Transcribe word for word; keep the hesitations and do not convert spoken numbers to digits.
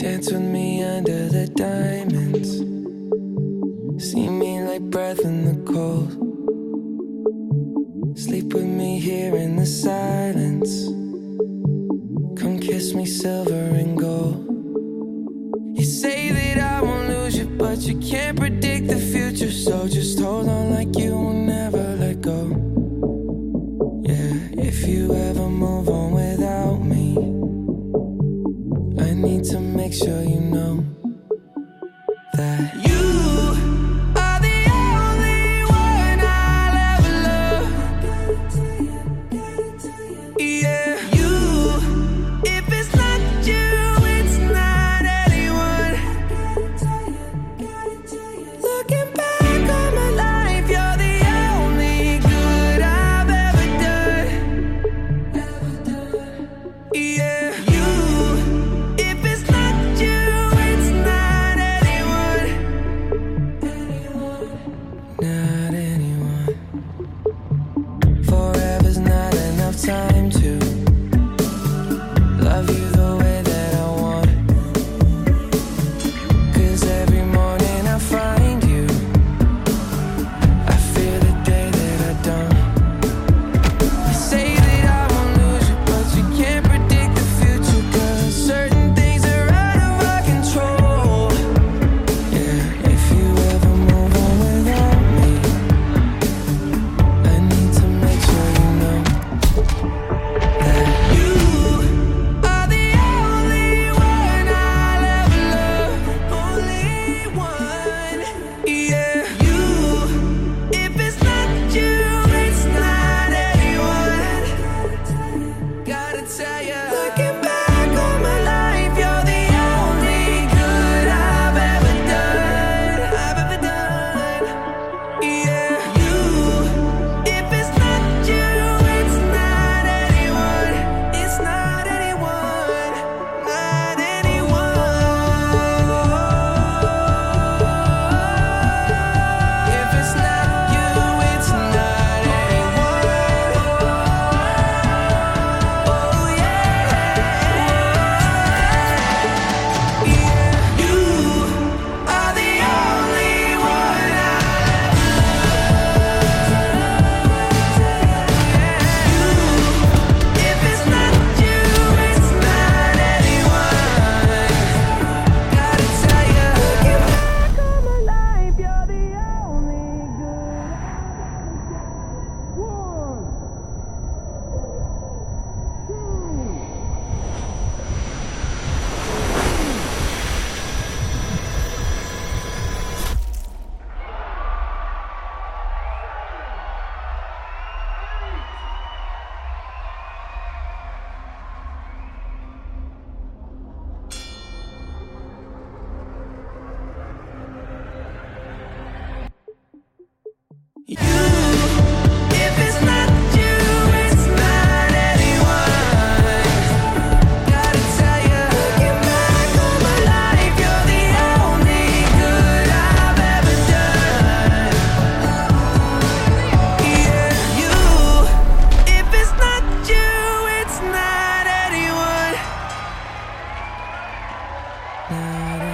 Dance with me under the diamonds. See me like breath in the cold. Sleep with me here in the silence. Come kiss me silver and gold. You say that I won't lose you, but you can't predict the future. So just hold on like you will never let go. Yeah, if you ever move on without me, I need to make sure you know that you are the only one I'll ever love. Yeah, you, if it's not you, it's not anyone. Looking back on my life, you're the only good I've ever done. Yeah, you, if it's not you, it's not anyone. Not anyone. Forever's not enough time to love you the way that I want. 'Cause every morning I find you, I fear the day that I don't. You say that I won't lose you, but you can't predict the future. 'Cause certain things are out of our control. Yeah, if you ever move on without me, I need to make sure you know that you are the only one I'll ever love. Only one. Yeah, you, if it's not you, it's not anyone. Gotta tell ya, looking back on my life, you're the only good I've ever done. I've ever done. Yeah, you, if it's not you, it's not anyone. It's not anyone. Not anyone. If it's not you, it's not anyone. Oh yeah. Yeah, you are the only one I'll If it's not you, it's not anyone. Gotta tell ya, looking back on my life, you're the only good. One, you, if it's not you, it's not anyone. Gotta tell ya, looking back on my life, you're the only good I've ever done. Yeah, you, if it's not you, it's not anyone. Not